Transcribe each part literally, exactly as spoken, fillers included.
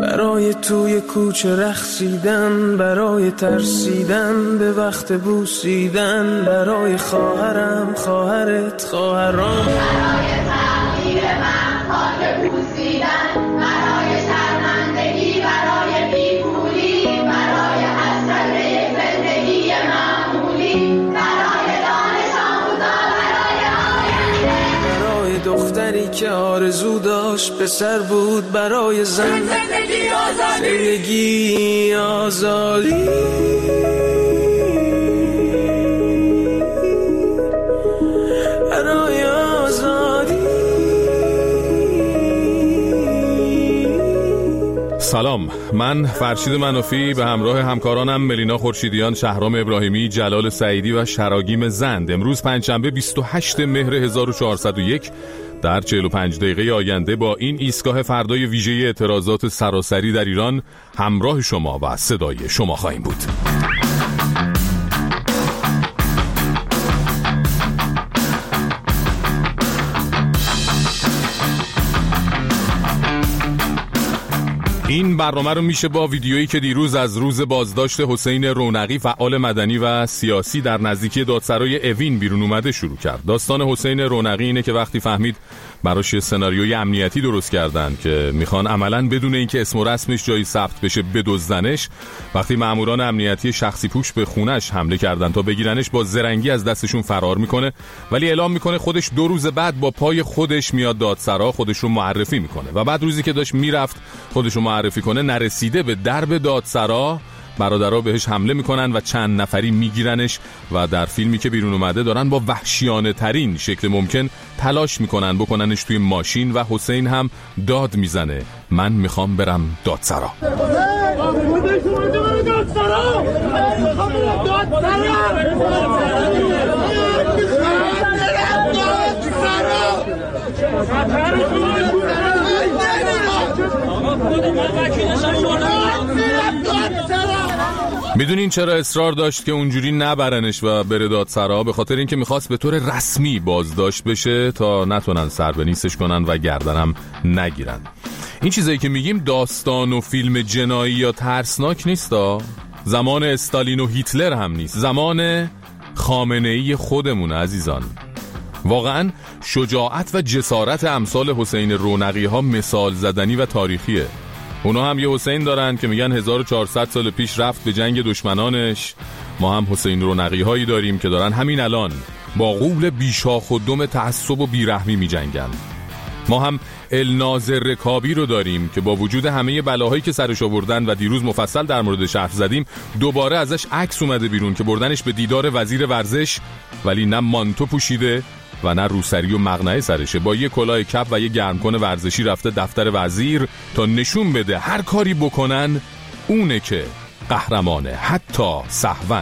برای توی کوچه رقصیدن، برای ترسیدن به وقت بوسیدن، برای خواهرم خواهرت خواهرام، برای تغییر من خاک بوسیدن، برای شرمندگی، برای بیپولی، برای حسرت یک زندگی معمولی، برای دانش آموزا، برای آینده، برای دختری که آرزو داشت پسر بود، برای زن زندگی آزادی، زندگی آزادی، برای آزادی. سلام، من فرشید منافی به همراه همکارانم ملینا خورشیدیان، شهرام ابراهیمی، جلال سعیدی و شراگیم زند امروز پنجشنبه بیست و هشتم مهر هزار و چهارصد و یک در چهل و پنج دقیقه آینده با این ایستگاه فردای ویژه اعتراضات سراسری در ایران همراه شما و صدای شما خواهیم بود. این برنامه رو میشه با ویدیویی که دیروز از روز بازداشت حسین رونقی فعال مدنی و سیاسی در نزدیکی دادسرای اوین بیرون اومده شروع کرد. داستان حسین رونقی اینه که وقتی فهمید براش سناریوی امنیتی درست کردن که میخوان عملاً بدون اینکه اسم و رسمش جایی ثبت بشه بدزدنش، وقتی ماموران امنیتی شخصی پوش به خونش حمله کردن تا بگیرنش، با زرنگی از دستشون فرار میکنه، ولی اعلام میکنه خودش دو روز بعد با پای خودش میاد دادسرا، خودش رو معرفی میکنه و بعد روزی که داشت میرفت خودش رو معرفی کنه، نرسیده به درب دادسرا، برادرها بهش حمله میکنن و چند نفری میگیرنش و در فیلمی که بیرون اومده دارن با وحشیانه ترین شکل ممکن تلاش میکنن بکننش توی ماشین و حسین هم داد میزنه من میخوام برم دادسرا. میدونین چرا اصرار داشت که اونجوری نبرنش و بره دادسرا؟ به خاطر اینکه میخواست به طور رسمی بازداشت بشه تا نتونن سر به نیستش کنن و گردنم نگیرن. این چیزایی که میگیم داستان و فیلم جنایی یا ترسناک نیستا، زمان استالین و هیتلر هم نیست، زمان خامنه‌ای خودمونه عزیزان. واقعا شجاعت و جسارت امثال حسین رونقی ها مثال زدنی و تاریخیه. اونا هم یه حسین دارن که میگن هزار و چهارصد سال پیش رفت به جنگ دشمنانش. ما هم حسین رونقی هایی داریم که دارن همین الان با غول بیشاخ و دم تعصب و بیرحمی می جنگن. ما هم الناظر رکابی رو داریم که با وجود همه بلاهایی که سرش آوردن و دیروز مفصل در موردش حرف زدیم، دوباره ازش عکس اومده بیرون که بردنش به دیدار وزیر ورزش، ولی نه مانتو پوشیده و نه روسری و مقنعه سرشه، با یه کلاه کپ و یه گرمکن ورزشی رفته دفتر وزیر تا نشون بده هر کاری بکنن اونه که قهرمانه، حتی سهواً.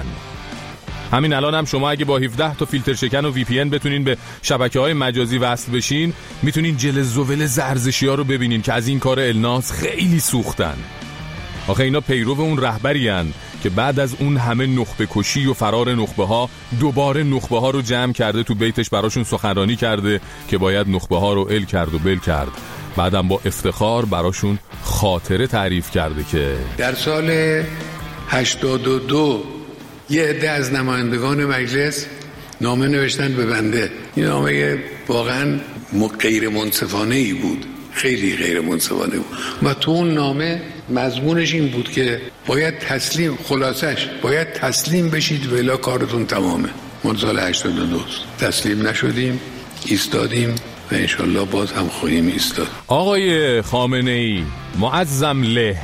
همین الان هم شما اگه با هفده تا فیلتر شکن و وی پی ان بتونین به شبکه‌های مجازی وصل بشین، میتونین جل زول زرزشی‌ها رو ببینین که از این کار الناز خیلی سوختن. آخه اینا پیرو اون رهبری هن که بعد از اون همه نخبه کشی و فرار نخبه ها دوباره نخبه ها رو جمع کرده تو بیتش، براشون سخنرانی کرده که باید نخبه ها رو ال کرد و بل کرد. بعدم با افتخار براشون خاطره تعریف کرده که در سال هشتاد و دو یه عده از نمایندگان مجلس نامه نوشتن به بنده. این نامه واقعا غیر منصفانه ای بود، خیلی غیر منصفانه بود و تو اون نامه مضمونش این بود که باید تسلیم، خلاصش باید تسلیم بشید و الا کارتون تمامه. ما سال هشتاد و دو تسلیم نشدیم، ایستادیم و انشالله باز هم خواهیم ایستاد. آقای خامنه‌ای معظم له،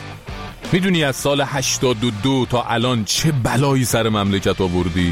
میدونی از سال هشتاد و دو تا الان چه بلایی سر مملکت آوردی؟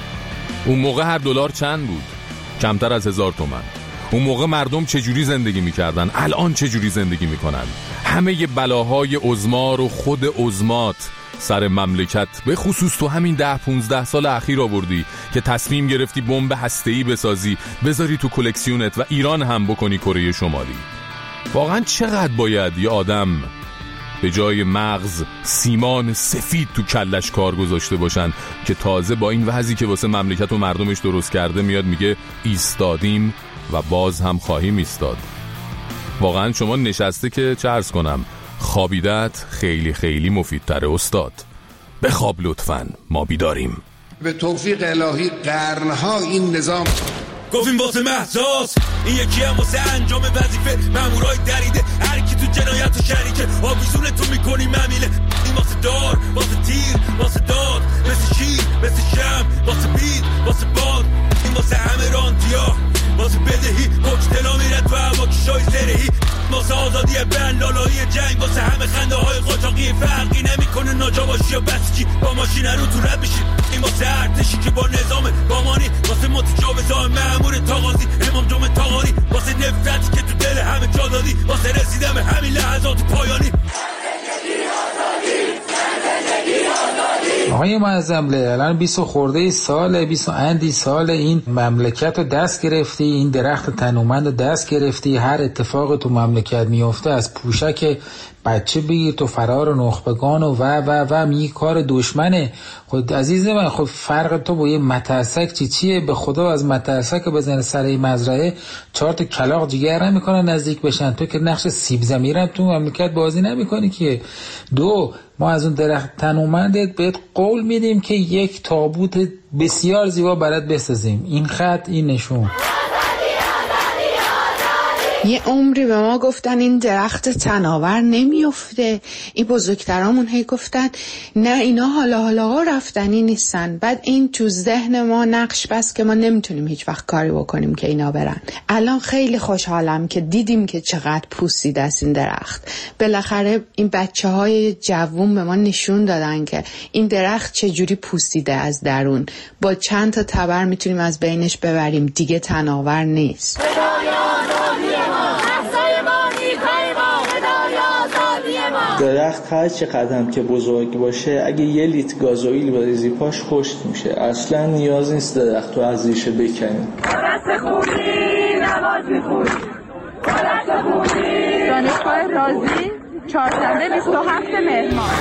اون موقع هر دلار چند بود؟ کمتر از هزار تومن. اون موقع مردم چجوری زندگی میکردن؟ الان چجوری زندگی میکنن؟ همه بلاهای عظما رو خود عظمات سر مملکت به خصوص تو همین ده پونزده سال اخیر آوردی که تصمیم گرفتی بمب هسته‌ای بسازی، بذاری تو کلکسیونت و ایران هم بکنی کره شمالی. واقعا چقدر باید یه آدم به جای مغز سیمان سفید تو کلش کار گذاشته باشن که تازه با این وضعی که واسه مملکت و مردمش درست کرده میاد میگه ایستادیم و باز هم خواهیم ایستاد. واقعا شما نشسته که چه عرض کنم، خوابیدت خیلی خیلی مفیدتره استاد. بخواب لطفاً، ما بیداریم. به توفیق الهی قرنها این نظام گفتیم واسه محساس، این یکی هم واسه انجام وظیفه مامورای دریده، هر کی تو جنایت و شریکه آویزون تو میکنی ممیله. این واسه دار، واسه تیر، واسه داد، مثل شیر، مثل شم، واسه بید، واسه باد. این واسه همه رانتیا، واسه بدهی کوکتلا میره تو هوا کشای زرهی، واسه آزادی بن لالایی جنگ، واسه همه خنده های قاچاقی. فرقی نمیکنه ناجا باشی یا بسیجی، با ماشین رو تو رد بشی. این واسه ارتشی که با نظام بامانی، واسه متجاوزای مأمور تاغازی، امام جمعه تاغاری، واسه نفرتی که تو دل همه جا دادی، واسه رسیدن به همین لحظات پایانی. آقای معظم الان بیست خورده سال، بیست اندی سال این مملکت رو دست گرفتی، این درخت تنومند رو دست گرفتی. هر اتفاق تو مملکت میفته از پوشک بچه بگیر تو فرار نخبگان و و و و میگی کار دشمنه. خود عزیز من، خود فرق تو با یه مترسک چی چیه؟ به خدا از مترسک بزنه سر این مزرعه چهار تا کلاغ جگر نمیکنن نزدیک بشن. تو که نقش سیب زمیرم تو مملکت بازی نمیکنی که. دو، ما از اون درخت تنومندت بهت قول میدیم که یک تابوت بسیار زیبا برات بسازیم. این خط، این نشون. یه عمری به ما گفتن این درخت تناور نمیفته. این بزرگترامون هی گفتن نه اینا حالا حالا رفتنی نیستن. بعد این تو ذهن ما نقش بست که ما نمیتونیم هیچ وقت کاری بکنیم که اینا برن. الان خیلی خوشحالم که دیدیم که چقدر پوسیده است این درخت. بالاخره این بچه های جوون به ما نشون دادن که این درخت چجوری پوسیده از درون. با چند تا تبر میتونیم از بینش ببریم. دیگه تناور نیست. درخت هر چقدر هم که بزرگ باشه اگه یه لیتر گازوئیل بریزی پاش خشک میشه. اصلا نیاز نیست درخت رو از ریشه بکنیم. دست خوبی نماز میخونی، دست خوبی. دانشگاه رازی چهارشنبه بیست و هفتم مهر ماه.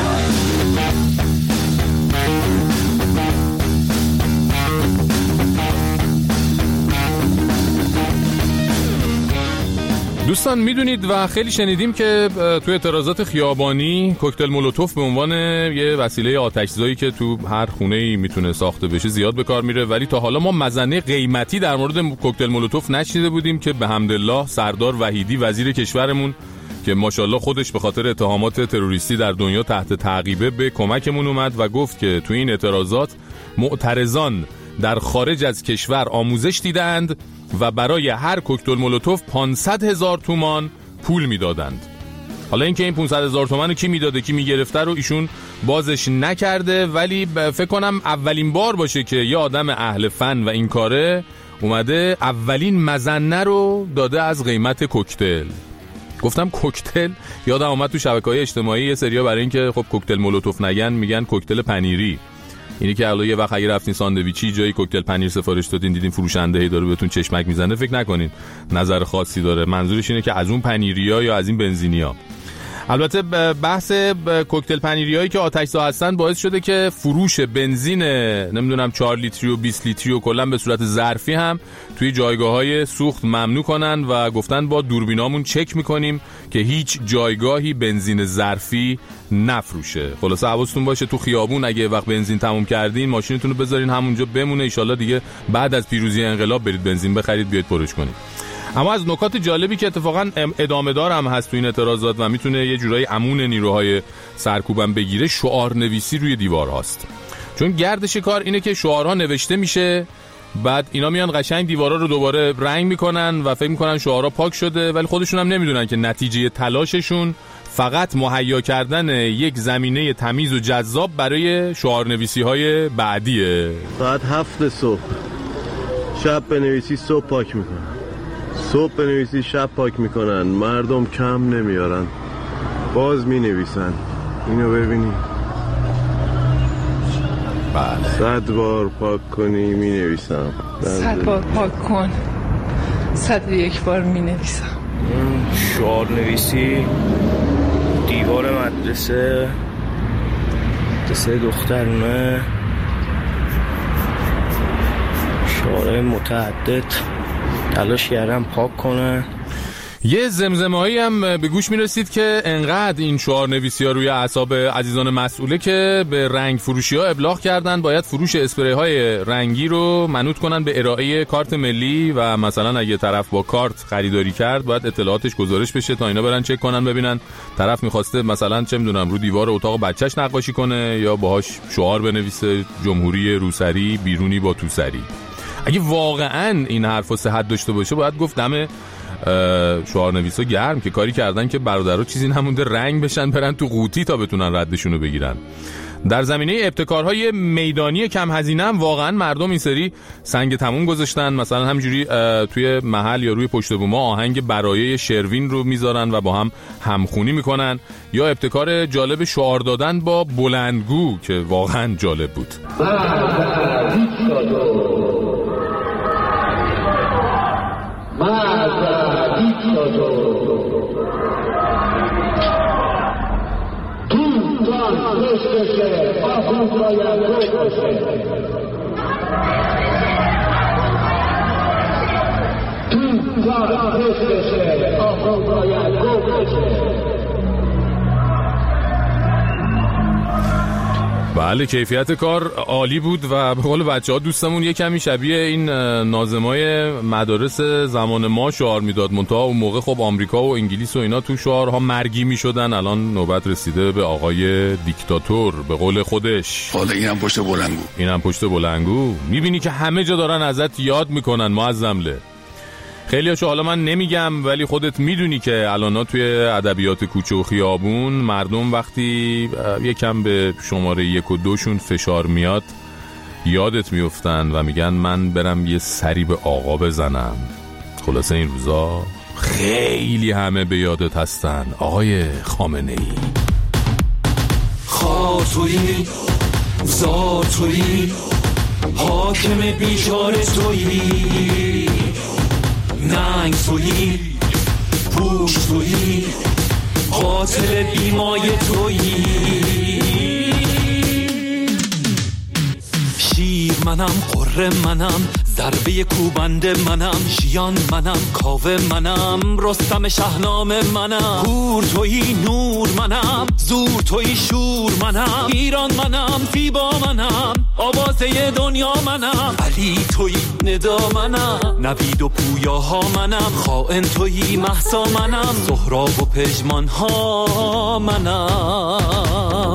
دوستان میدونید و خیلی شنیدیم که تو اعتراضات خیابانی کوکتل مولوتوف به عنوان یه وسیله آتش‌زایی که تو هر خونه‌ای میتونه ساخته بشه زیاد به کار میره، ولی تا حالا ما مزنه قیمتی در مورد کوکتل مولوتوف نشنیده بودیم که به حمدالله سردار وحیدی وزیر کشورمون که ماشاءالله خودش به خاطر اتهامات تروریستی در دنیا تحت تعقیبه به کمکمون اومد و گفت که تو این اعتراضات معترضان در خارج از کشور آموزش دیدند و برای هر کوکتل مولوتوف پانصد هزار تومان پول میدادند. حالا اینکه این پانصد هزار تومان رو کی میداده کی میگرفته رو ایشون بازش نکرده، ولی فکر کنم اولین بار باشه که یه آدم اهل فن و این کاره اومده اولین مزنه رو داده از قیمت کوکتل. گفتم کوکتل، یادم اومد تو شبکه‌های اجتماعی یه سریا برای اینکه خب کوکتل مولوتوف نگن میگن کوکتل پنیری. اینی که الان یه وقت اگه رفتین ساندویچی جایی کوکتل پنیر سفارش دادین دیدین فروشنده هی داره بهتون چشمک میزنه، فکر نکنین نظر خاصی داره. منظورش اینه که از اون پنیریا یا از این بنزینیا. البته بحث کوکتل پنیریایی که آتش‌زا هستن باعث شده که فروش بنزین نمیدونم چهار لیتری و بیست لیتری و کلا به صورت ظرفی هم توی جایگاه‌های سوخت ممنوع کنن و گفتن با دوربینامون چک میکنیم که هیچ جایگاهی بنزین ظرفی نفروشه. خلاصه حواستون باشه تو خیابون اگه وقت بنزین تموم کردین ماشینتون رو بذارین همونجا بمونه، ان شاءالله دیگه بعد از پیروزی انقلاب برید بنزین بخرید بیاید پرش کنید. اما از نکات جالبی که اتفاقا ادامه دار هم هست تو این اعتراضات و میتونه یه جورایی امون نیروهای سرکوبم بگیره، شعار نویسی روی دیوار هاست. چون گردش کار اینه که شعارها نوشته میشه، بعد اینا میان قشنگ دیوارا رو دوباره رنگ میکنن و فکر میکنن شعارها پاک شده، ولی خودشون هم نمیدونن که نتیجه تلاششون فقط مهیا کردن یک زمینه تمیز و جذاب برای شعار نویسی های بعدیه. ساعت هفت صبح شب بنویسی صبح پاک میکنن، صبح بنویسی شب پاک میکنن، مردم کم نمیارن، باز مینویسن. اینو ببینی بله. صد بار پاک کنی مینویسم، صد بار پاک کن، صد یک بار مینویسم. شعار نویسی دیوار مدرسه مدرسه دخترونه، شعار متعدد تلاش کردم پاک کنه. یه زمزمه‌ای هم به گوش می‌رسید که انقدر این شعار نویسی‌ها روی اعصاب عزیزان مسئوله که به رنگ فروشی‌ها ابلاغ کردن باید فروش اسپری‌های رنگی رو منوط کنن به ارائه کارت ملی و مثلا اگه طرف با کارت خریداری کرد باید اطلاعاتش گزارش بشه تا اینا برن چک کنن ببینن طرف می‌خواسته مثلا چه می‌دونم رو دیوار اتاق بچه‌ش نقاشی کنه یا باهاش شعار بنویسه جمهوری روسری بیرونی با توسری. اگه واقعاً این حرفا صحت داشته باشه باید گفت دم شعارنویسا گرم که کاری کردن که برادرها چیزی نمونده رنگ بشن برن تو قوطی تا بتونن ردشونو بگیرن. در زمینه ابتکارهای میدانی کم هزینه هم واقعا مردم این سری سنگ تموم گذاشتن. مثلا همجوری توی محل یا روی پشت بوما آهنگ برایه شروین رو میذارن و با هم همخونی میکنن، یا ابتکار جالب شعار دادن با بلندگو که واقعا جالب بود. بله کیفیت کار عالی بود و به قول بچه‌ها دوستمون یه کمی شبیه این ناظمای مدارس زمان ما شعار میداد، منتها اون موقع خب آمریکا و انگلیس و اینا تو شعارها مرگی میشدن. الان نوبت رسیده به آقای دیکتاتور به قول خودش. حالا اینم پشت بلنگو اینم پشت بلنگو میبینی که همه جا دارن ازت یاد میکنن معظمله. خیلی هاشو حالا من نمیگم ولی خودت میدونی که الانا توی ادبیات کوچه و خیابون مردم وقتی یکم به شماره یک و دوشون فشار میاد یادت میفتن و میگن من برم یه سری به آقا بزنم. خلاصه این روزا خیلی همه به یادت هستن آقای خامنه ای. خاطوی زاتوی حاکم بیچاره تویی، ننگ تویی پوش تویی قاتل بیمای تویی. شیر منم قره منم ضربه کوبند منم ژیان منم کاوه منم رستم شاهنامه منم. پور تویی نور منم زور تویی شور منم. ایران منم فیبا منم آوازه دنیا منم. علی تویی ندا منم نوید و پویاها منم. خائن تویی مهسا منم سهراب و پژمان ها منم.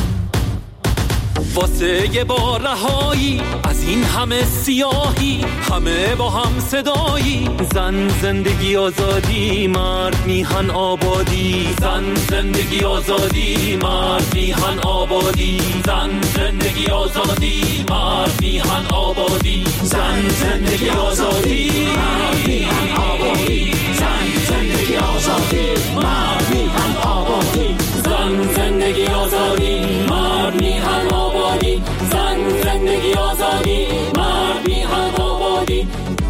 واسه یه بار رهایی از این همه سیاهی همه با هم صدایی. زن زندگی آزادی مرد میهن آبادی. زن زندگی آزادی مرد میهن آبادی. زن زندگی آزادی مرد میهن آبادی. زن زندگی آزادی مرد میهن آبادی. زن زندگی آزادی مرد میهن آبادی. زن زندگی آزادی مرد میهن آبادی. زن زندگی آزادی مرد میهن آبادی.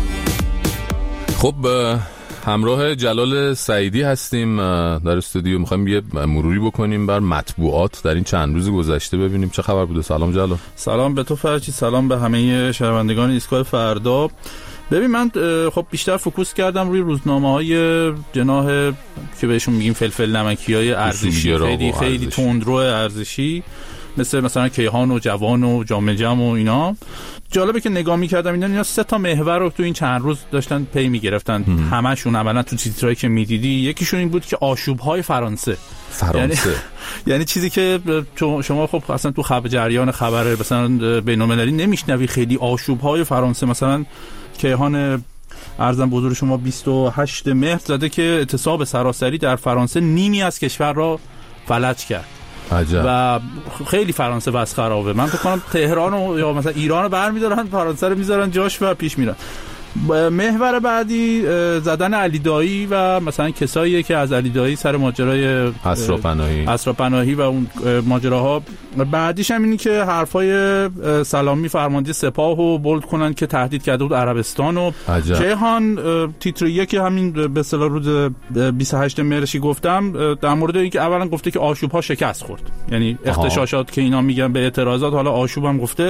خب همراه جلال سعیدی هستیم در استودیو. میخوایم یه مروری بکنیم بر مطبوعات در این چند روز گذشته ببینیم چه خبر بوده. سلام جلال. سلام به تو فرچی، سلام به همه شنوندگان ایستگاه فردا. ببین من خب بیشتر فوکوس کردم روی روزنامه‌های جناح که بهشون میگیم فلفل نمکی‌های ارزشی، خیلی خیلی تندرو ارزشی، مثل مثلا کیهان و جوان و جامعه جمع و اینا. جالبه که نگاه می‌کردم اینا اینا سه تا محور رو تو این چند روز داشتن پی می‌گرفتن. همشون اولا تو تیترایی که می‌دیدی یکیشون این بود که آشوب‌های فرانسه فرانسه یعنی, یعنی چیزی که شما خب اصلا تو خبر جریان خبر مثلا بین‌المللی نمیشنوی. خیلی آشوب‌های فرانسه. مثلا کیهان ارزم بزرگ شما بیست و هشتم مهر زده که اعتصاب سراسری در فرانسه نیمی از کشور را فلج کرد. عجب. و خیلی فرانسه بس خرابه. من فکر کنم تهران و یا مثلا ایران رو برمی‌دارن فرانسه رو میذارن جاش و پیش میرن. محور بعدی زدن علی دایی و مثلا کسایی که از علی دایی سر ماجرای اسرا پناهی اسرا پناهی و اون ماجراها. بعدیش هم اینی که حرفای سلامی فرمانده سپاه رو بولد کنن که تهدید کرده بود عربستان و کیهان. تیتر یکی همین به اصطلاح روز بیست و هشتم مهرشی گفتم در مورد اینکه اولا گفته که آشوب‌ها شکست خورد، یعنی اختشاشات که اینا میگن به اعتراضات، حالا آشوب هم گفته.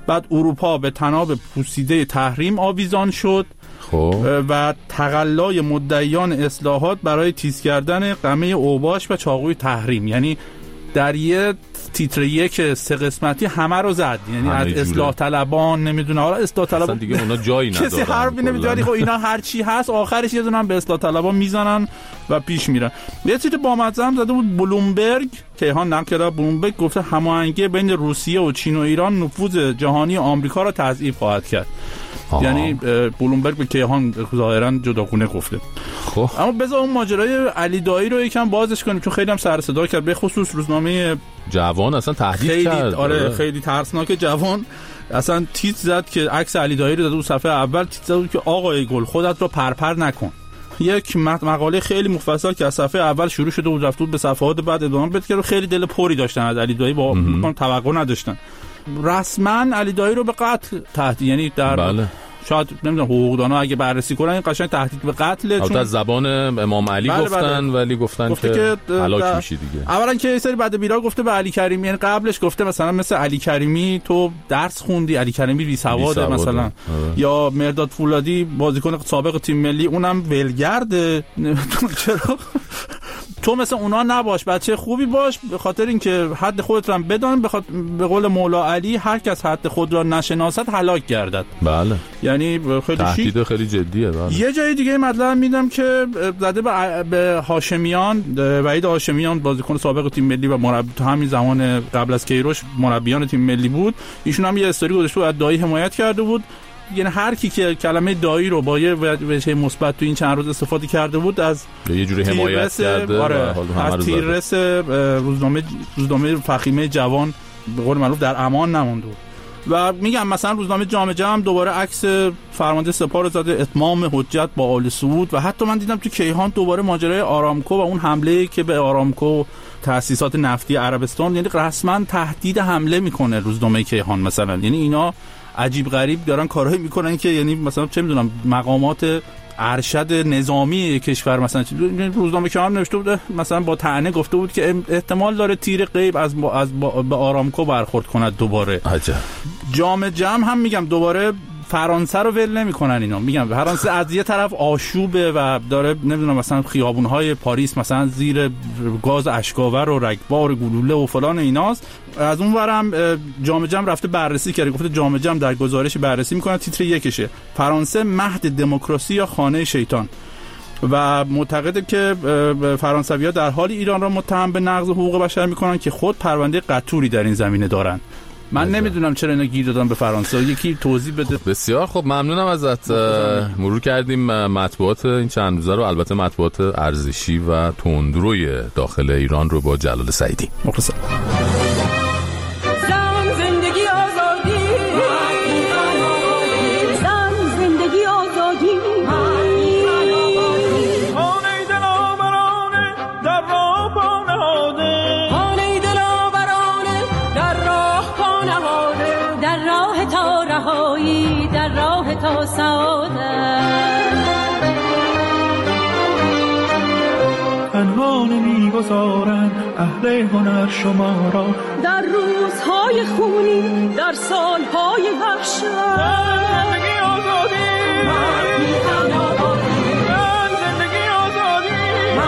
بعد اروپا به تناب پوسیده تحریم آویزان شد خب و تقلای مدعیان اصلاحات برای تیز کردن قمه اوباش و چاقوی تحریم، یعنی در یه تیتر یک سه قسمتی همه رو زد، یعنی از اصلاح طلبان نمیدونه حالا اصلاح طلبان دیگه اونا جایی ندارن، کسی حرفی نمیذاره. خب اینا هر چی هست آخرش یه دونه به اصلاح طلبان میزنن و پیش میرن. یه چیز بامزه هم زده بود بلومبرگ، کیهان نقل کرده، بلومبرگ گفته هماهنگی بین روسیه و چین و ایران نفوذ جهانی آمریکا را تضعیف خواهد کرد. آه. یعنی بلومبرگ به کیهان ظاهرا جداگونه گفته. خب اما بذار اون ماجرای علی دایی رو یکم بازش کنیم چون خیلی هم سر صدا کرد، به خصوص روزنامه جوان اصلا تهدید خیلی کرد. آره خیلی ترسناک. جوان اصلا تیتر زد که عکس علی دایی رو داده بود صفحه اول، تیتر زد که آقای گل خودت رو پرپر نکن. یک مقاله خیلی مفصل که از صفحه اول شروع شده و رفت بود به صفحات بعد ادامه بده که خیلی دل پوری داشتن از علی دایی، با میگم توقع نداشتن. رسما علی دایی رو به قتل تهدید، یعنی در بله. شاید نمیدونم حقوقدانا اگه بررسی کنن این قشنگ تهدید به قتل، چون از زبان امام علی بله گفتن بله. ولی گفتن که هلاک میشی دیگه. اولا که یه سری بعد بیرا گفته به علی کریمی، یعنی قبلش گفته مثلا مثل علی کریمی تو درس خوندی، علی کریمی بی سواده مثلا آه. یا مرداد فولادی بازیکن سابق تیم ملی اونم ولگرده، چرا تو مثل اونا نباش، بچه خوبی باش، به خاطر اینکه حد خودت رو هم بدان، به, خاطر به قول مولا علی هر کس حد خود را نشناسد هلاک گردد. بله یعنی خیلی تهدید خیلی جدیه. بله. یه جای دیگه مطلب میدم که زده به, به هاشمیان، وحید هاشمیان بازیکن سابق تیم ملی و مربی تو همین زمان قبل از کیروش مربیان تیم ملی بود، ایشون هم یه استوری گذاشته بود از دایی حمایت کرده بود. یعنی هر کی که کلمه دایی رو با یه وجه مثبت تو این چند روز استفاده کرده بود از یه جوری حمایت کرده. آره از تیررس روزنامه روزنامه فخیمه جوان به قول معروف در امان نمونده. و میگم مثلا روزنامه جامعه هم دوباره عکس فرمانده سپاه رو زده، اتمام حجت با آل سعود. و حتی من دیدم تو کیهان دوباره ماجرای آرامکو و اون حمله که به آرامکو تأسیسات نفتی عربستان، یعنی رسما تهدید حمله میکنه روزنامه کیهان مثلا. یعنی اینا عجیب غریب دارن کارهایی میکنن که یعنی مثلا چه میدونم مقامات ارشد نظامی کشور مثلا روزنامه که هم نوشته بود مثلا با طعنه گفته بود که احتمال داره تیر غیب از با از با به آرامکو برخورد کند دوباره. عجب. جام جم هم میگم دوباره فرانسه رو ول نمی‌کنن اینا. میگم فرانسه از یه طرف آشوبه و داره نمیدونم مثلا خیابون‌های پاریس مثلا زیر گاز اشکاور و رگبار گلوله و فلان ایناست. از اون ورم جام جم رفته بررسی کرده، گفته جام جم در گزارش بررسی می‌کنه تیتر یکشه فرانسه مهد دموکراسی یا خانه شیطان و معتقده که فرانسوی‌ها در حالی ایران را متهم به نقض حقوق بشر می‌کنن که خود پرونده قطوری در این زمینه دارن. من نمیدونم چرا اینا گیر دادن به فرانسه، یکی توضیح بده. بسیار خب ممنونم ازت. مرور کردیم مطبوعات این چند روزه رو، البته مطبوعات ارزشی و تندروی داخل ایران رو با جلال سعیدی. مخلصم. تنها نمیگذارن اهل هنر شما را در روزهای خونی، در سالهای وحشت. زندگی آزادی، زندگی آزادی.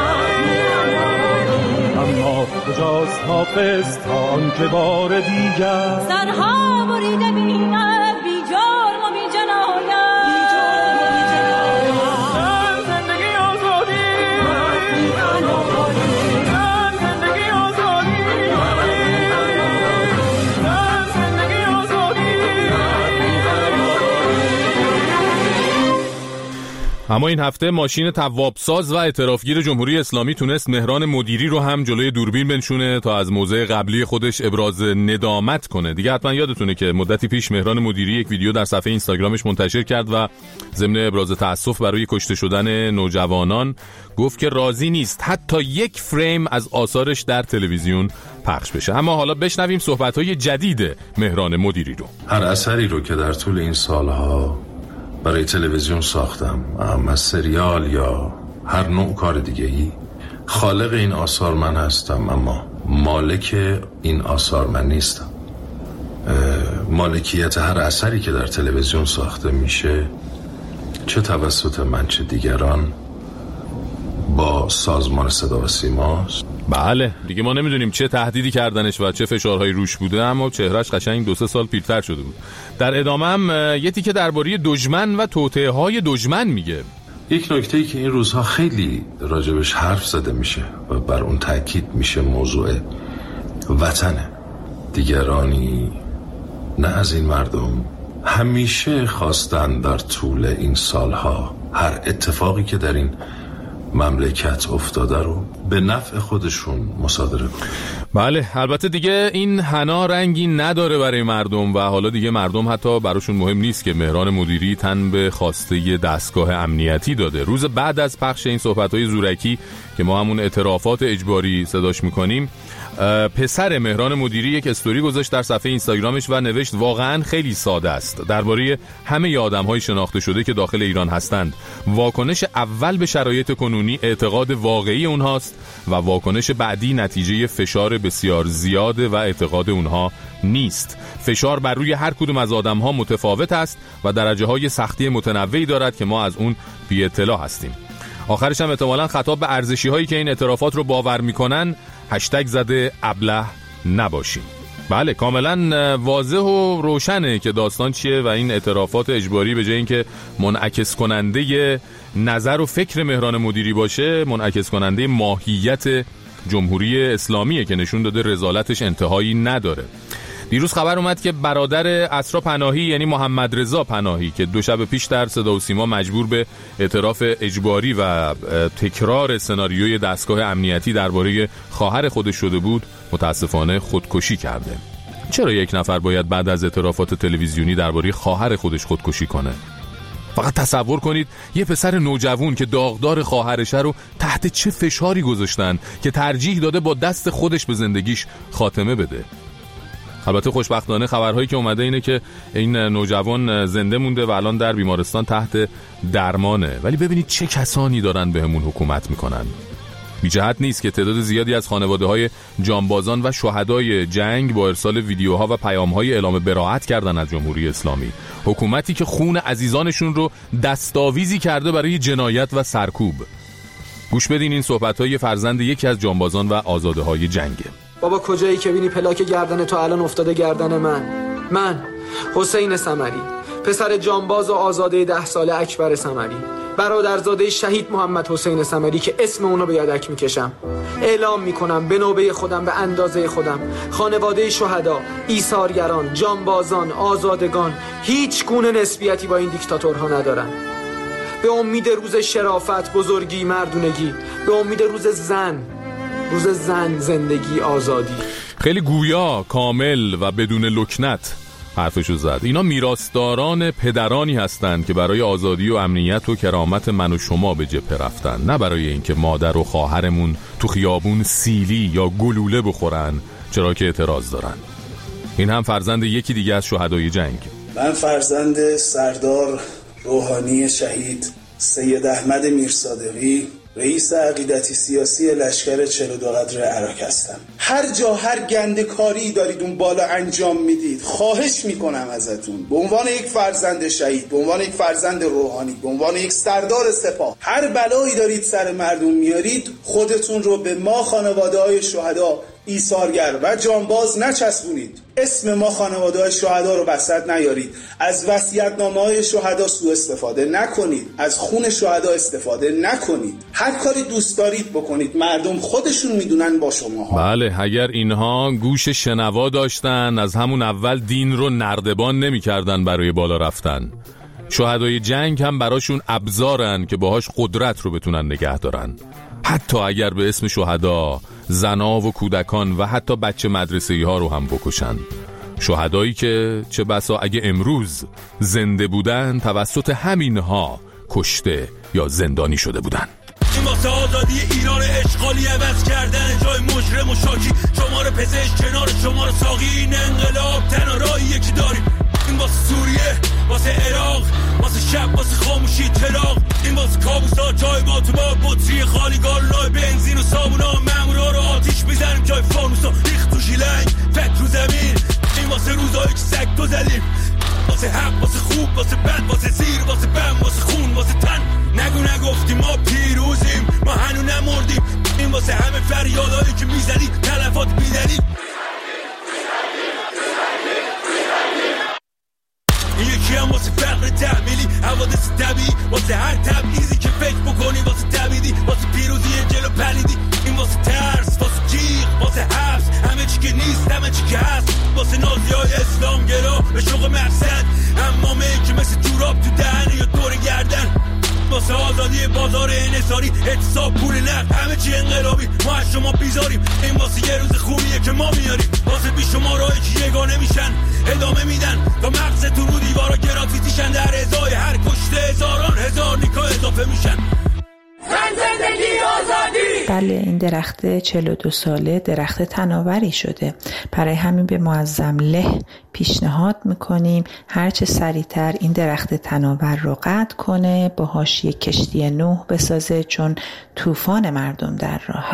اما کجاست حافظ تا آنکه بار دیگر سرها بریده بیند بی جرم و بی جنایت. اما این هفته ماشین توابساز و اعترافگیر جمهوری اسلامی تونست مهران مدیری رو هم جلوی دوربین بنشونه تا از موضع قبلی خودش ابراز ندامت کنه. دیگه حتما یادتونه که مدتی پیش مهران مدیری یک ویدیو در صفحه اینستاگرامش منتشر کرد و ضمن ابراز تأسف برای کشته شدن نوجوانان گفت که راضی نیست حتی یک فریم از آثارش در تلویزیون پخش بشه. اما حالا بشنویم صحبت‌های جدید مهران مدیری رو. هر اثری رو که در طول این سالها برای تلویزیون ساختم، اما سریال یا هر نوع کار دیگه‌ای، خالق این آثار من هستم اما مالک این آثار من نیستم. مالکیت هر اثری که در تلویزیون ساخته میشه، چه توسط من چه دیگران، با سازمان صدا و سیماست. بله دیگه ما نمیدونیم چه تهدیدی کردنش و چه فشارهایی روش بوده، اما چهرهش قشنگ دو سه سال پیرتر شده بود. در ادامه هم یه تیکه درباره دشمن و توطئه های دشمن میگه. یک نکته‌ای که این روزها خیلی راجبش حرف زده میشه و بر اون تاکید میشه موضوع وطنه. دیگرانی نه از این مردم همیشه خواستن در طول این سالها هر اتفاقی که در این مملکت افتاده رو به نفع خودشون مصادره کنن. بله البته دیگه این حنا رنگی نداره برای مردم و حالا دیگه مردم حتی براشون مهم نیست که مهران مدیری تن به خواسته دستگاه امنیتی داده. روز بعد از پخش این صحبت‌های زورکی که ما همون اعترافات اجباری صداش میکنیم، پسر مهران مدیری یک استوری گذاشت در صفحه اینستاگرامش و نوشت واقعا خیلی ساده است. درباره همه آدم‌های شناخته شده که داخل ایران هستند، واکنش اول به شرایط کنونی اعتقاد واقعی اونهاست و واکنش بعدی نتیجه فشار بسیار زیاده و اعتقاد اونها نیست. فشار بر روی هر کدوم از آدم‌ها متفاوت است و درجه‌های سختی متنوعی دارد که ما از اون بی اطلاع هستیم. آخرش هم احتمالاً خطاب به ارزشی هایی که این اعترافات رو باور میکنن هشتگ زده ابله نباشیم. بله کاملا واضح و روشنه که داستان چیه و این اعترافات اجباری به جای اینکه منعکس کننده نظر و فکر مهران مدیری باشه، منعکس کننده ماهیت جمهوری اسلامیه که نشون داده رذالتش انتهایی نداره. دیروز خبر اومد که برادر اسرا پناهی یعنی محمد رضا پناهی که دو شب پیش در صدا و سیما مجبور به اعتراف اجباری و تکرار سناریوی دستگاه امنیتی درباره خواهر خودش شده بود، متاسفانه خودکشی کرده. چرا یک نفر باید بعد از اعترافات تلویزیونی درباره خواهر خودش خودکشی کنه؟ فقط تصور کنید یه پسر نوجوان که داغدار خواهرشه رو تحت چه فشاری گذاشتن که ترجیح داده با دست خودش به زندگیش خاتمه بده. البته خوشبختانه خبرهایی که اومده اینه که این نوجوان زنده مونده و الان در بیمارستان تحت درمانه. ولی ببینید چه کسانی دارن بهمون حکومت میکنن. بی جهت نیست که تعداد زیادی از خانواده‌های جانبازان و شهدای جنگ با ارسال ویدیوها و پیام‌های اعلام براءت کردن از جمهوری اسلامی، حکومتی که خون عزیزانشون رو دستاویزی کرده برای جنایت و سرکوب. گوش بدین این صحبت‌های فرزند یکی از جانبازان و آزاده‌های جنگه. بابا کجایی که بینی پلاک گردن تو الان افتاده گردن من من حسین ثمری، پسر جانباز و آزاده ده ساله اکبر ثمری، برادرزاده شهید محمد حسین ثمری که اسم اونو به یادک میکشم. اعلام میکنم به نوبه خودم، به اندازه خودم، خانواده شهدا، ایثارگران، جانبازان، آزادگان هیچ گونه نسبیتی با این دیکتاتورها ندارن. به امید روز شرافت، بزرگی، مردونگی، به امید روز زن، روز زن، زندگی، آزادی. خیلی گویا، کامل و بدون لکنت حرفشو زد. اینا میراثداران پدرانی هستند که برای آزادی و امنیت و کرامت من و شما به جبهه رفتن، نه برای اینکه مادر و خواهرمون تو خیابون سیلی یا گلوله بخورن چرا که اعتراض دارن. این هم فرزند یکی دیگه از شهدای جنگ. من فرزند سردار روحانی شهید سید احمد میرصادقی، رئیس عقیدتی سیاسی لشکر چهل و دو قدر عراق هستم. هر جا هر گنده کاری دارید اون بالا انجام میدید، خواهش میکنم ازتون به عنوان یک فرزند شهید، به عنوان یک فرزند روحانی، به عنوان یک سردار سپاه، هر بلایی دارید سر مردم میارید خودتون رو به ما خانواده های شهدا، ایثارگر و جانباز نچسبونید. اسم ما خانواده های شهدا رو وسط نیارید. از وصیت‌نامه های شهدا سوء استفاده نکنید. از خون شهدا استفاده نکنید. هر کاری دوست دارید بکنید. مردم خودشون میدونن با شما ها. بله، اگر اینها گوش شنوا داشتن از همون اول دین رو نردبان نمی کردن برای بالا رفتن. شهدای جنگ هم براشون ابزارن که باهاش قدرت رو بتونن نگه دارن. حتی اگر به اسم شهدا زنا و کودکان و حتی بچه مدرسه‌ای ها رو هم بکشن. شهدایی که چه بسا اگه امروز زنده بودن توسط همینها کشته یا زندانی شده بودن. این واسه آزادی ایران اشغالی عوض کردن جای مجرم و شاکی، شماره پزشک کنار شماره ساقی، این انقلاب تنها راهی یکی داریم. این واسه سوریه، واسه عراق، واسه شب، واسه خاموشی تراغ، این واسه کابوسا جای ما تو با بطری خالی، گالای بنزین و صابونا، مامورا رو آتیش میزنیم جای فانوسا، ریخت تو شیلنگ فت رو زمین. این واسه روزایی که سگ تو زدی فریادایی که میزنی تلفات میدنی. این یکی هم واسه فقر تحمیلی حوادث طبیعی، واسه هر تبعیضی که فکر بکنی، واسه تبیدی، واسه پیروزی جلو پلیدی. این واسه ترس، واسه جیغ، واسه حبس، همه چی که نیست همه چی که هست. واسه نازی های اسلام گرا به شوق مقصد، امامه که مثل جوراب تو دهنه یا دور گردن. واسه آزادی بازار انحصاری، اعتصاب پول نقد، همه چی انقلابی، ما از شما بیزاریم. این واسه یه روز خوبیه که ما میاریم، واسه بیشمارایی که یگانه میشن ادامه میدن تا مغزتون رو دیوارا گرافیتیشن. در ازای هر کشته هزاران هزار نیکا اضافه میشن. زندگی آزادی. بله، این درخت چهل و دو ساله درخت تناوری شده. برای همین به معظم له پیشنهاد میکنیم هرچه سریعتر این درخت تناور رو قطع کنه، باهاش یک کشتی نوح بسازه، چون طوفان مردم در راهه.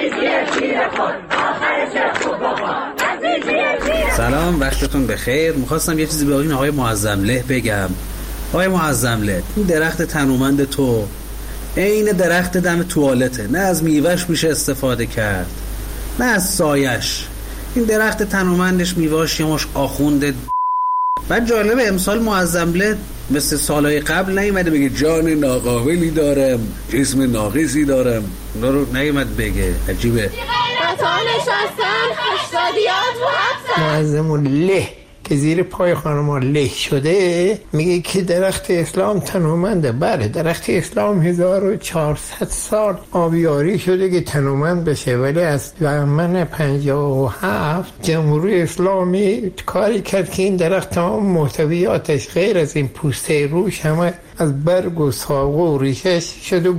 سلام، وقتتون بخیر. میخواستم یه چیزی به این آقای معظم له بگم. آقای معظم له، این درخت تنومند تو این درخت دم توالته، نه از میوهش میشه استفاده کرد نه از سایش. این درخت تنومندش میوهش یه مش آخونده. بعد جالبه امسال معظم له مثل سالهای قبل نیومده بگه جان ناقابلی دارم، جسم ناقصی دارم، اونا رو نیومد بگه. عجیبه. قطعا نشستن هشتادیات و حبسن. معظم له که زیر پای خانم له شده میگه که درخت اسلام تنومنده. بله، درخت اسلام هزار و چهارصد سال آبیاری شده که تنومند بشه، ولی از بهمن پنجاه و هفت جمهوری اسلامی کاری کرد که این درخت تمام محتویاتش غیر از این پوسته روش همه از برگ و ساقه و ریشش شده.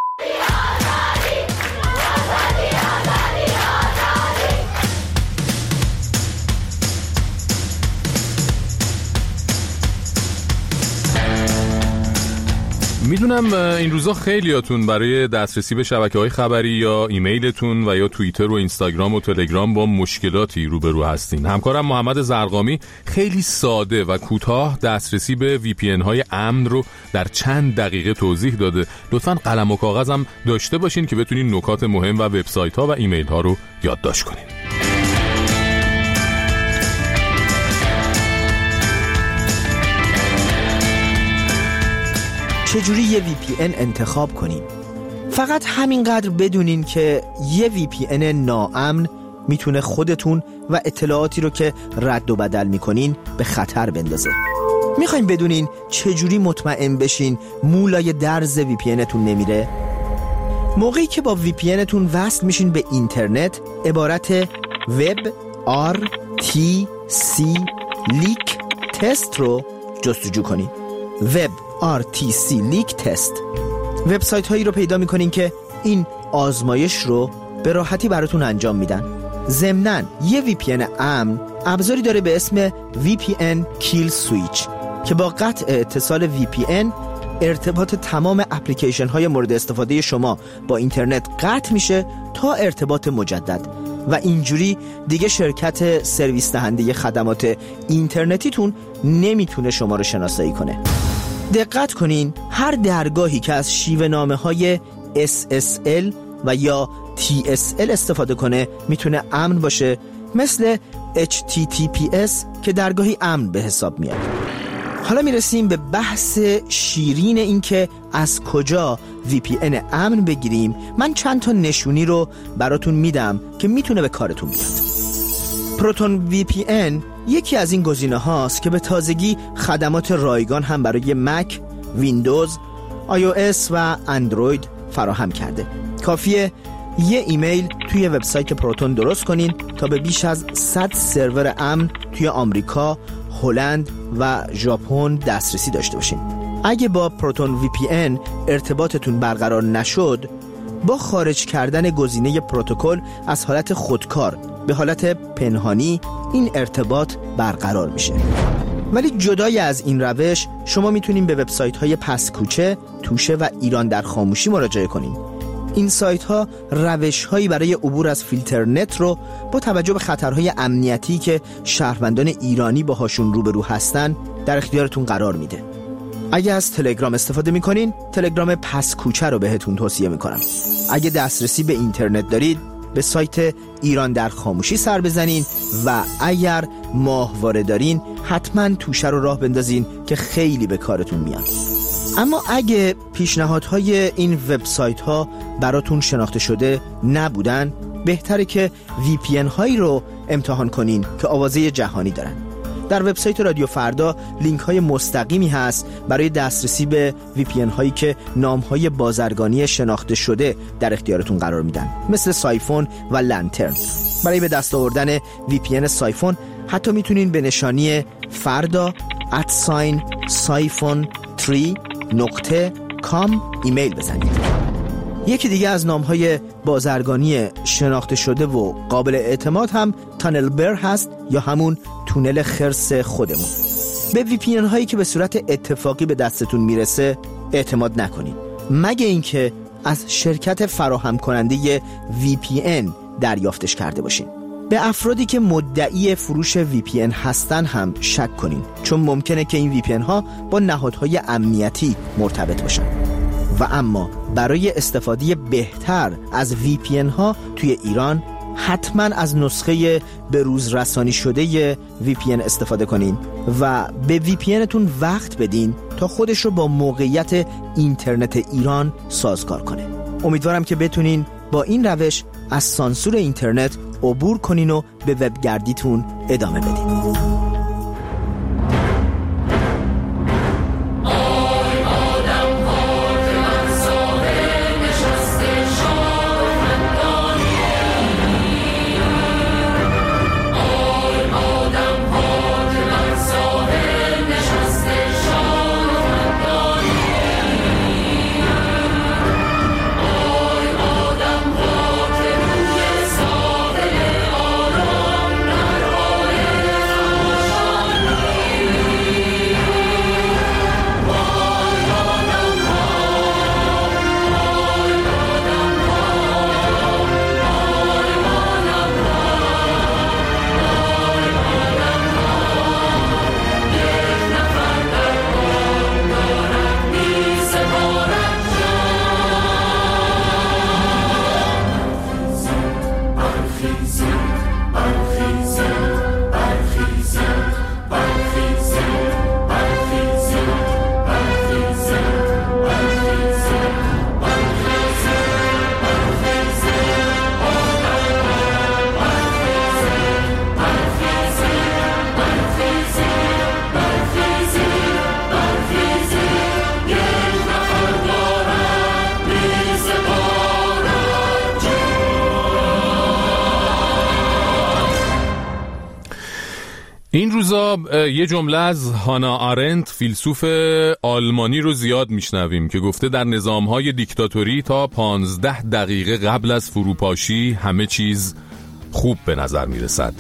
میدونم این روزا خیلیاتون برای دسترسی به شبکه‌های خبری یا ایمیلتون و یا توییتر و اینستاگرام و تلگرام با مشکلاتی روبرو هستین. همکارم محمد زرقامی خیلی ساده و کوتاه دسترسی به وی پی ان های امن رو در چند دقیقه توضیح داده. لطفاً قلم و کاغذم داشته باشین که بتونین نکات مهم و وبسایت ها و ایمیل ها رو یادداشت کنین. چجوری یه وی پی ان انتخاب کنیم؟ فقط همینقدر بدونین که یه وی پی ان ناامن میتونه خودتون و اطلاعاتی رو که رد و بدل میکنین به خطر بندازه. میخواین بدونین چجوری مطمئن بشین مولای درز وی پی ان تون نمیره؟ موقعی که با وی پی ان تون وصل میشین به اینترنت، عبارت وب آر تی سی لیک تست رو جستجو کنین. وب آر تی سی لیک تست وبسایت هایی رو پیدا میکنین که این آزمایش رو به راحتی براتون انجام میدن. ضمناً یه وی پی ان امن ابزاری داره به اسم وی پی ان Kill Switch که با قطع اتصال وی پی ان ارتباط تمام اپلیکیشن های مورد استفاده شما با اینترنت قطع میشه تا ارتباط مجدد و اینجوری دیگه شرکت سرویس دهنده خدمات اینترنتیتون نمیتونه شما رو شناسایی کنه. دقت کنین هر درگاهی که از شیوه نامه های اس اس ال و یا تی اس ال استفاده کنه میتونه امن باشه، مثل اچ تی تی پی اس که درگاهی امن به حساب میاد. حالا میرسیم به بحث شیرین این که از کجا وی پی ان امن بگیریم. من چند تا نشونی رو براتون میدم که میتونه به کارتون بیاد. پروتون وی پی ان یکی از این گزینه هاست که به تازگی خدمات رایگان هم برای مک، ویندوز، آی او اس و اندروید فراهم کرده. کافیه یه ایمیل توی وبسایت پروتون درست کنین تا به بیش از صد سرور امن توی آمریکا، هلند و ژاپن دسترسی داشته باشین. اگه با پروتون وی پی ان ارتباطتون برقرار نشد، با خارج کردن گزینه پروتکل از حالت خودکار به حالت پنهانی این ارتباط برقرار میشه. ولی جدای از این روش شما میتونین به وبسایت های پس کوچه، توشه و ایران در خاموشی مراجعه کنین. این سایت ها روش هایی برای عبور از فیلترنت رو با توجه به خطرهای امنیتی که شهروندان ایرانی باهاشون روبرو هستن در اختیارتون قرار میده. اگه از تلگرام استفاده میکنین، تلگرام پس کوچه رو بهتون توصیه میکنم. اگه دسترسی به اینترنت دارید، به سایت ایران در خاموشی سر بزنین و اگر ماهواره دارین حتما توشه رو راه بندازین که خیلی به کارتون میاد. اما اگه پیشنهادهای این وبسایت ها براتون شناخته شده نبودن، بهتره که وی پی ان هایی رو امتحان کنین که آوازه جهانی دارن. در وبسایت رادیو فردا لینک های مستقیمی هست برای دسترسی به وی پی ان هایی که نام های بازرگانی شناخته شده در اختیارتون قرار میدن، مثل سایفون و لنترن. برای به دست آوردن وی پی ان سایفون حتی میتونین به نشانی فردا ات ساین سایفون تری نقطه کام ایمیل بزنید. یکی دیگه از نام‌های بازرگانی شناخته شده و قابل اعتماد هم تانل بر هست یا همون تونل خرس خودمون. به وی پی ان هایی که به صورت اتفاقی به دستتون میرسه اعتماد نکنید، مگه اینکه از شرکت فراهم کننده وی پی ان دریافتش کرده باشین. به افرادی که مدعی فروش وی پی ان هستن هم شک کنین، چون ممکنه که این وی پی ان ها با نهادهای امنیتی مرتبط باشن. و اما برای استفاده بهتر از وی پی ان ها توی ایران حتما از نسخه به روز رسانی شده وی پی ان استفاده کنین و به وی پی ان تون وقت بدین تا خودش رو با موقعیت اینترنت ایران سازگار کنه. امیدوارم که بتونین با این روش از سانسور اینترنت عبور کنین و به وبگردیتون ادامه بدین. این روزا یه جمله از هانا آرنت فیلسوف آلمانی رو زیاد میشنویم که گفته در نظام‌های دیکتاتوری تا پانزده دقیقه قبل از فروپاشی همه چیز خوب به نظر میرسد.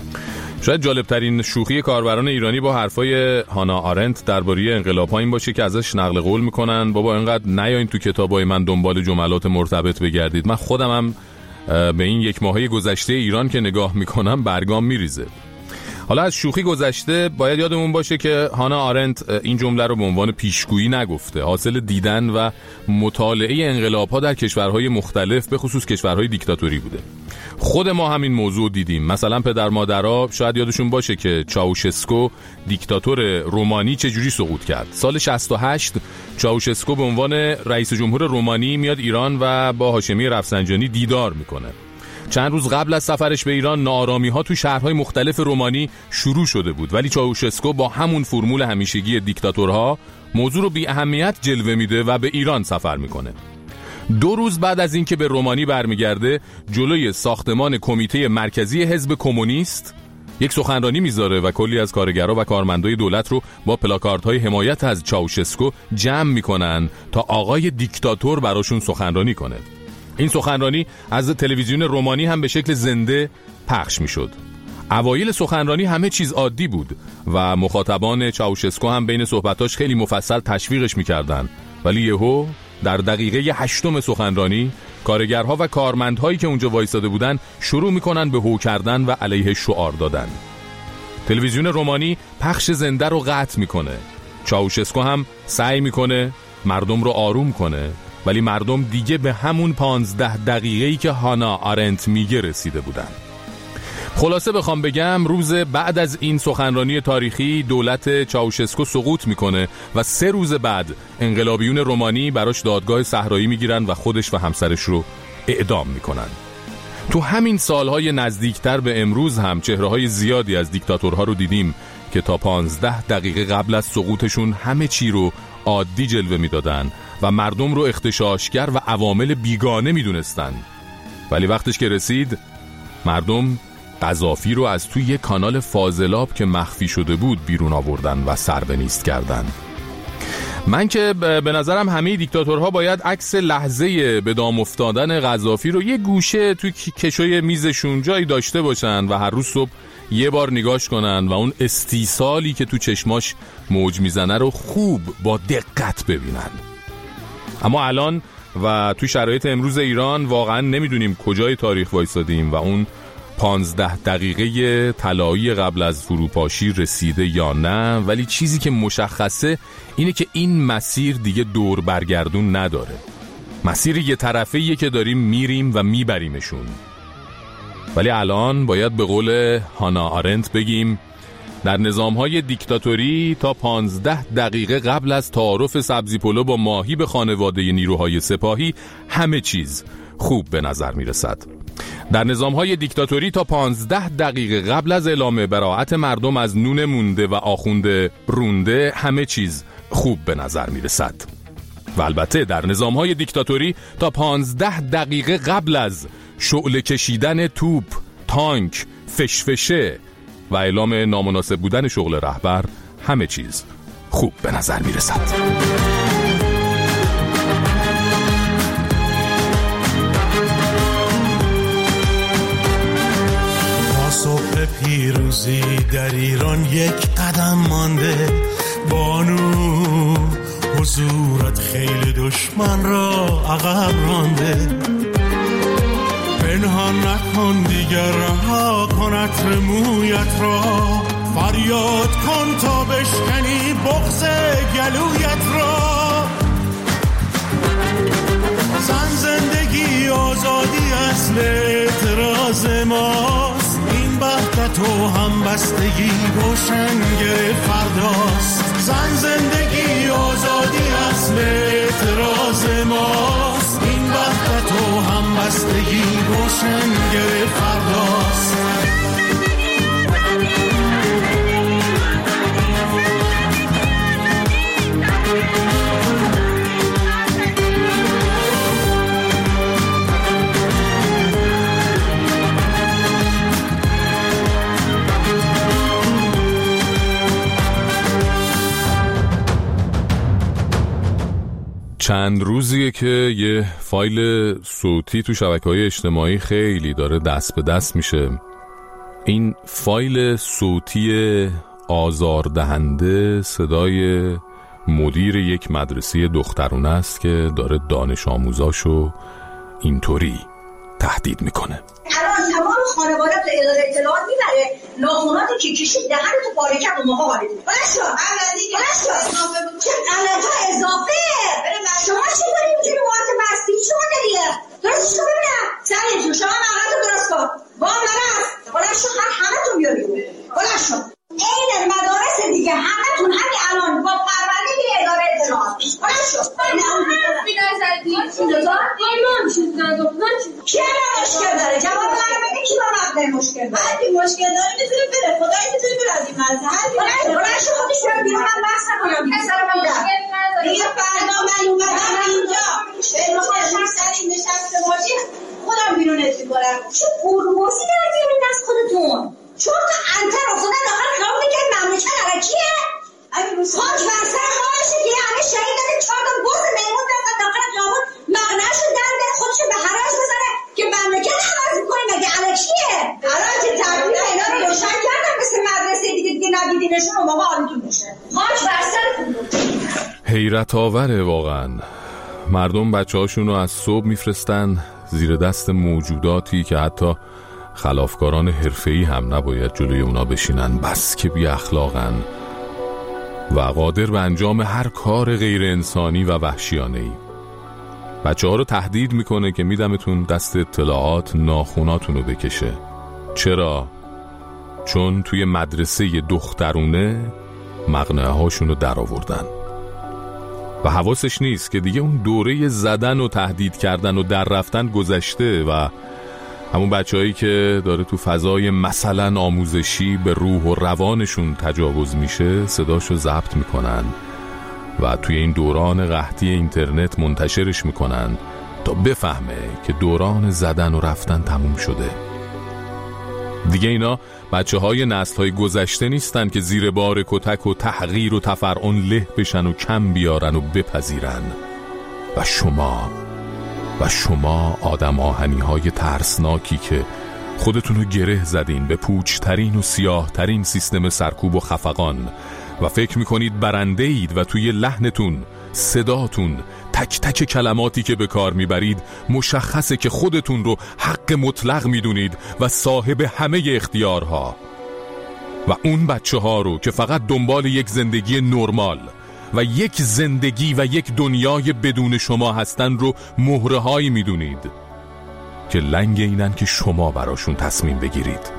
شاید جالبترین شوخی کاربران ایرانی با حرفای هانا آرنت درباره انقلاب‌ها این باشه که ازش نقل قول میکنن بابا اینقدر نیاین تو کتابای من دنبال جملات مرتبط بگردید. من خودم هم به این یک ماهه گذشته ایران که نگاه میکنم برگام میریزه. حالا از شوخی گذشته باید یادمون باشه که هانا آرنت این جمله رو به عنوان پیشگویی نگفته، حاصل دیدن و مطالعه انقلاب‌ها در کشورهای مختلف به خصوص کشورهای دیکتاتوری بوده. خود ما همین موضوع دیدیم. مثلا پدر مادرها شاید یادشون باشه که چاوشسکو دیکتاتور رومانی چجوری سقوط کرد. سال شصت و هشت چاوشسکو به عنوان رئیس جمهور رومانی میاد ایران و با هاشمی رفسنجانی دیدار میکنه. چند روز قبل از سفرش به ایران ناآرامی ها تو شهرهای مختلف رومانی شروع شده بود، ولی چاوشسکو با همون فرمول همیشگی دیکتاتورها موضوع رو بی اهمیت جلوه میده و به ایران سفر میکنه. دو روز بعد از اینکه به رومانی برمیگرده جلوی ساختمان کمیته مرکزی حزب کمونیست یک سخنرانی میذاره و کلی از کارگرها و کارمندای دولت رو با پلاکاردهای حمایت از چاوشسکو جمع میکنن تا آقای دیکتاتور براشون سخنرانی کنه. این سخنرانی از تلویزیون رومانی هم به شکل زنده پخش میشد. اوایل سخنرانی همه چیز عادی بود و مخاطبان چاوشسکو هم بین صحبتاش خیلی مفصل تشویقش میکردن، ولی یهو در دقیقه هشتم سخنرانی کارگرها و کارمندهایی که اونجا وایساده بودن شروع میکنن به هو کردن و علیه شعار دادن. تلویزیون رومانی پخش زنده رو قطع میکنه. چاوشسکو هم سعی میکنه مردم رو آروم کنه ولی مردم دیگه به همون پانزده دقیقه‌ای که هانا آرنت میگه رسیده بودن. خلاصه بخوام بگم روز بعد از این سخنرانی تاریخی دولت چاوشسکو سقوط میکنه و سه روز بعد انقلابیون رومانی براش دادگاه صحرایی میگیرن و خودش و همسرش رو اعدام میکنن. تو همین سالهای نزدیکتر به امروز هم چهره‌های زیادی از دیکتاتورها رو دیدیم که تا پانزده دقیقه قبل از سقوطشون همه چی رو عادی جلوه میدادن و مردم رو اغتشاشگر و عوامل بیگانه میدونستن، ولی وقتش که رسید مردم قذافی رو از توی یک کانال فاضلاب که مخفی شده بود بیرون آوردن و سر به نیست کردن. من که به نظرم همه دیکتاتورها باید عکس لحظه به دام افتادن قذافی رو یه گوشه توی کشوی میزشون جایی داشته باشن و هر روز صبح یه بار نگاش کنن و اون استیصالی که تو چشماش موج میزنه رو خوب با دقت ببینن. اما الان و تو شرایط امروز ایران واقعا نمیدونیم کجای تاریخ وایسادیم و اون پانزده دقیقه طلایی قبل از فروپاشی رسیده یا نه، ولی چیزی که مشخصه اینه که این مسیر دیگه دور برگردون نداره. مسیر یه طرفه‌ایه که داریم میریم و میبریمشون. ولی الان باید به قول هانا آرنت بگیم در نظام‌های دیکتاتوری تا پانزده دقیقه قبل از تعارف سبزی پلو با ماهی به خانواده نیروهای سپاهی همه چیز خوب به نظر میرسد. در نظام‌های دیکتاتوری تا پانزده دقیقه قبل از اعلام براءت مردم از نون مونده و آخونده رونده همه چیز خوب به نظر میرسد. و البته در نظام‌های دیکتاتوری تا پانزده دقیقه قبل از شعله کشیدن توپ، تانک، فشفشه و اعلام نامناسب بودن شغل رهبر همه چیز خوب به نظر میرسد. صبح پیروزی در ایران یک قدم مانده، بانو حضورت خیلی دشمن را عقب رانده. پنهان نکن دیگر، رها کن عطر مویت را، فریاد کن تا بشکنی بغض گلویت را. زن زندگی آزادی اصل اعتراض ماست، این وحدت و همبستگی روشنگر فرداست. زن زندگی آزادی اصل اعتراض ماست، این وحدت و همبستگی روشنگر فرداست. چند روزیه که یه فایل صوتی تو شبکه‌های اجتماعی خیلی داره دست به دست میشه. این فایل صوتی آزاردهنده صدای مدیر یک مدرسه دخترونه است که داره دانش آموزاشو اینطوری تهدید میکنه. الان تمام خانواده تو اداره اطلاعات میبره، ناخونات که کشید دهن تو پاره کرد و ماها حالی بود. بلش شد بلش شد چه غلطا اضافه. شما چی داری میتونی موات مستی شما داریه درستش کن ببینم سریعتون شما مقلت رو درست کن وام نرست. بلش شد همه تون بیاری بلش شد این مدارس دیگه همه تون همین الان با پرونده به اداره اطلاعات بلش شد بینا زدی ایمان چیز نداختن کی الان مشکل داره جواب منو بده کی با مقدر مشکل داره هر کی مشکل داره میتونه بره خدایی میتونه بره از این مرزه بلش شد خودش رو بیرون من بحث نکنم پسر من در دیگه فردا من اومدم اینجا به نخواهشم سر این نشسته باشی خودم بیرونت میکنم. چه پرموزی در بیرون از خودتون چون تا انتر افتادن داخل خیابون که مملکت علکیه خاک بر سر خواهشه که همه شهید داده چهار تا بز میمون رفتن داخل خیابون مغنه شدن به خودش به حراج بزنه که مملکت عوض میکنه مگه علکیه. الان که تربیت اینا رو روشن کردن مثل مدرسه دیگه دیگه نبیدینشون و موقع حالتون میشه خاک بر سرتون. حیرت آوره واقعا. مردم بچه هاشون رو از صبح میفرستن زیر دست موجوداتی که حتی خلافکاران حرفه‌ای هم نباید جلوی اونا بشینن، بس که بی اخلاقن و قادر به انجام هر کار غیر انسانی و وحشیانه‌ای. بچه ها رو تهدید میکنه که میدمتون دست اطلاعات ناخوناتون رو بکشه. چرا؟ چون توی مدرسه دخترونه مقنعه هاشون رو در آوردن و حواسش نیست که دیگه اون دوره زدن و تهدید کردن و در رفتن گذشته و همون بچه‌هایی که داره تو فضای مثلا آموزشی به روح و روانشون تجاوز میشه صداشو ضبط میکنن و توی این دوران قحطی اینترنت منتشرش میکنن تا بفهمه که دوران زدن و رفتن تموم شده. دیگه اینا بچه های نسل های گذشته نیستن که زیر بار کتک و تحقیر و تفرعن له بشن و کم بیارن و بپذیرن. و شما و شما آدم آهنی های ترسناکی که خودتون رو گره زدین به پوچترین و سیاه ترین سیستم سرکوب و خفقان و فکر میکنید برنده اید و توی لحنتون، صداتون، تک تک کلماتی که به کار میبرید مشخصه که خودتون رو حق مطلق میدونید و صاحب همه اختیارها و اون بچه ها رو که فقط دنبال یک زندگی نرمال و یک زندگی و یک دنیای بدون شما هستن رو مهره هایی میدونید که لنگ اینن که شما براشون تصمیم بگیرید.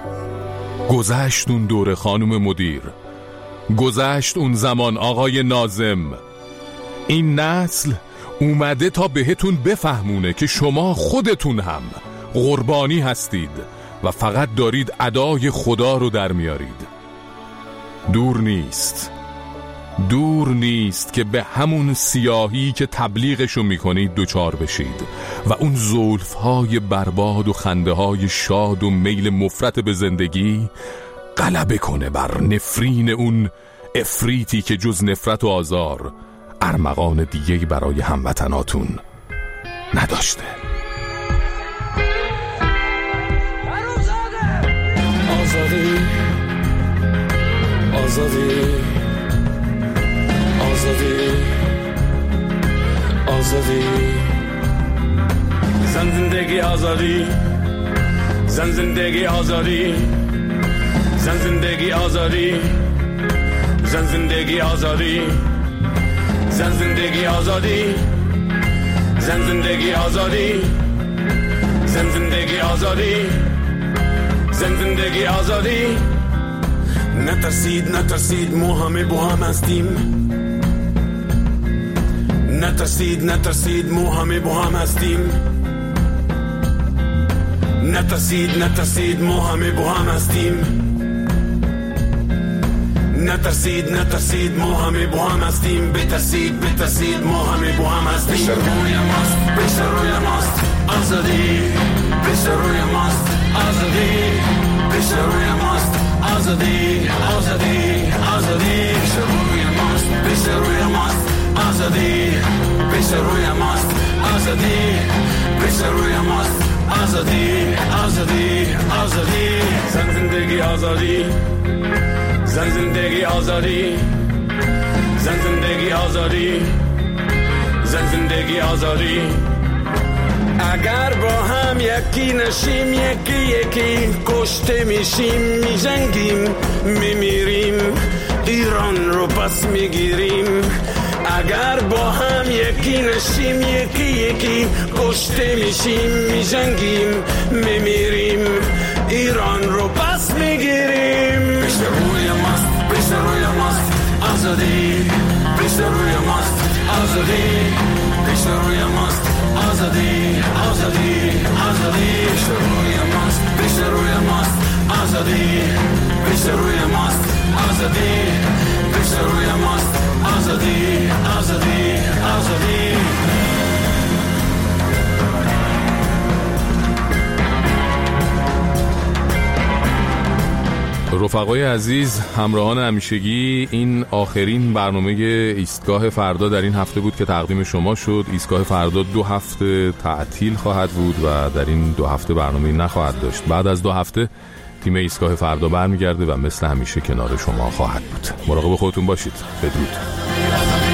گذشت اون دور خانم مدیر، گذشت اون زمان آقای ناظم. این نسل اومده تا بهتون بفهمونه که شما خودتون هم قربانی هستید و فقط دارید ادای خدا رو در میارید. دور نیست دور نیست که به همون سیاهی که تبلیغشو میکنید دوچار بشید و اون زلفهای برباد و خنده‌های شاد و میل مفرط به زندگی غلبه کنه بر نفرین اون افریتی که جز نفرت و آزار ارمغان دیگه‌ای برای هموطناتون نداشته. آزادی آزادی آزادی آزادی زن زندگی آزادی زن زندگی آزادی زن زندگی آزادی زن زندگی آزادی زن زندگی آزادی زن زندگی آزادی زن زندگی آزادی زن زندگی آزادی نترسید نترسید ما همه با هم هستیم نترسید نترسید ما همه با هم هستیم نترسید نترسید ما همه با هم هستیم نترسید نترسید ما همه با هم هستیم بترسید بترسید ما همه با هم هستیم پیش روی ماست پیش روی ماست آزادی پیش روی ماست آزادی پیش روی ماست آزادی آزادی آزادی پیش روی ماست پیش روی ماست آزادی پیش روی ماست آزادی پیش روی ماست آزادی آزادی آزادی زن زندگی آزادی زن زندگی آزادی زن زندگی آزادی زن زندگی آزادی اگر با هم یکی نشیم یکی یکی کشته میشیم میجنگیم میمیریم ایران رو پس میگیریم اگر با هم یکی نشیم یکی یکی کشته میشیم میجنگیم میمیریم ایران رو پس میگیریم پیش روی ماست پیش روی ماست آزادی پیش روی ماست آزادی پیش روی ماست آزادی آزادی آزادی پیش روی ماست پیش روی ماست آزادی پیش روی ماست آزادی پیش روی ماست آزادی آزادی آزادی رفقای عزیز، همراهان همیشگی، این آخرین برنامه ایستگاه فردا در این هفته بود که تقدیم شما شد. ایستگاه فردا دو هفته تعطیل خواهد بود و در این دو هفته برنامه نخواهد داشت. بعد از دو هفته تیم ایستگاه فردا برمیگرده و مثل همیشه کنار شما خواهد بود. مراقب خودتون باشید. بدرود.